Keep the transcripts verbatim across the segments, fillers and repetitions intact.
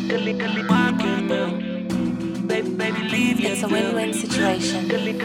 It's a win-win situation.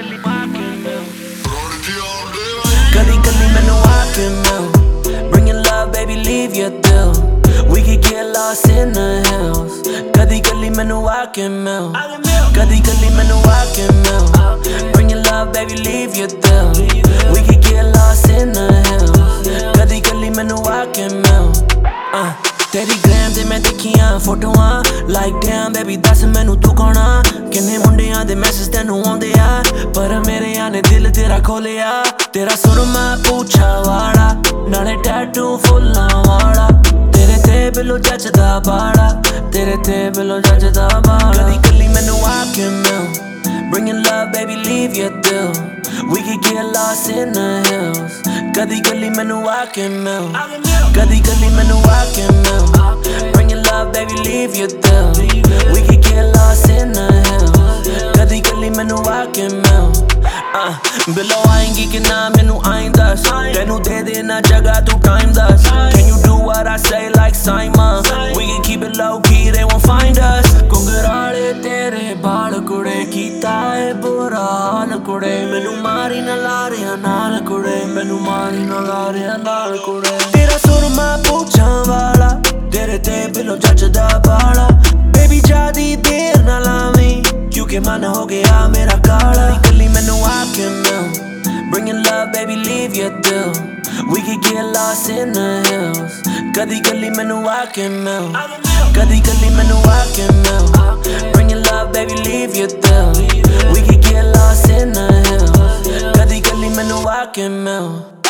Gully gully ਮੈਨੂੰ ਆ ਕੇ ਮਿਲ Bringing love baby leave your dill We could get lost in the hills Kadi gully ਮੈਨੂੰ ਆ ਕੇ ਮਿਲ Kadi gully ਮੈਨੂੰ ਆ ਕੇ ਮਿਲ Bringing love baby leave your dill We could get lost in the hills Kadi gully ਮੈਨੂੰ ਆ ਕੇ ਮਿਲ uh, ਤੇਰੀ gram ਤੇ ਮੈਂ ਦੇਖੀਆਂ ਫੋਟੋਆਂ Like damn baby ਦੱਸ ਮੈਨੂੰ ਤੂੰ ਕੌਣ ਆ ਕਿੰਨੇ ਮੁੰਡਿਆਂ ਦੇ ਮੈਸੇਜ ਤੈਨੂੰ ਆਉਂਦੇ ਆ ਪਰ ਮੇਰਿਆਂ ਨੇ ਦਿਲ ਤੇਰਾ ਖੋਲਿਆ ਤੇਰਾ ਸੁਰਮਾ ਪੁੱਛਾ ਵਾਲਾ ਨਾਲੇ ਟੈਟੂ ਫੁੱਲਾਂ ਵਾਲਾ ਤੇਰੇ ਤੇ ਬਿਲੋ ਜੱਜਦਾ ਬਾੜਾ ਤੇਰੇ ਤੇ ਬਿਲੋ ਜੱਜਦਾ ਬਾੜਾ ਗਲੀ ਗਲੀ ਮੈਨੂੰ ਆ ਕੇ ਮਿਲ Bringing love baby leave your dill We could get lost in the hills Kadi gully ਮੈਨੂੰ ਆ ਕੇ ਮਿਲ Kadi gully ਮੈਨੂੰ ਆ ਕੇ ਮਿਲ Bringing love baby leave your dill We could get lost in the hills Kadi gully ਮੈਨੂੰ ਆ ਕੇ ਮਿਲ Below ਆਏਂਗੀ ਕਿ ਨਾ ਮੈਨੂੰ ਆਈਂ ਦੱਸ ਤੈਨੂੰ ਦੇ ਦੇਣਾ ਜਗ੍ਹਾ ਤੂੰ time ਦੱਸ Can you do what I say like Simon We can keep it low key they won't find us ਘੁੰਗਰਾਲੇ ਤੇਰੇ ਬਾਲ ਕੁੜੇ ਕੀਤਾ ਏ ਬੁਰਾ ਹਾਲ ਕੁੜੇ ਮੈਨੂੰ ਮਾਰੀ ਨਾ ਲਾਰਿਆਂ ਨਾਲ ਕੁੜੇ ਮੈਨੂੰ ਮਾਰੀ ਨਾ ਲਾਰਿਆਂ ਨਾਲ ਕੁੜੇ ਤੇਰਾ ਸੁਰਮਾ ਪੁੱਛਾਂ ਵਾਲਾ ਤੇਰੇ ਤੇ ਬਿਲੋ ਜੱਜਦਾ ਬਾਲਾ ਬੇਬੀ ਜਿਆਦੀ ਦੇਰ ਨਾ ਲਾਵੀਂ ਕਿਉਂਕਿ ਮਨ ਹੋ ਗਿਆ ਮੇਰਾ ਕਾਲਾ ਗਲੀ ਮੈਨੂੰ ਆ ਕੇ ਮਿਲ Bringing love baby leave your dill We could get lost in the hills Kadi gully ਮੈਨੂੰ ਆ ਕੇ ਮਿਲ Kadi gully ਮੈਨੂੰ ਆ ਕੇ ਮਿਲ Bringing love baby leave your dill We could get lost in the hills Kadi gully ਮੈਨੂੰ ਆ ਕੇ ਮਿਲ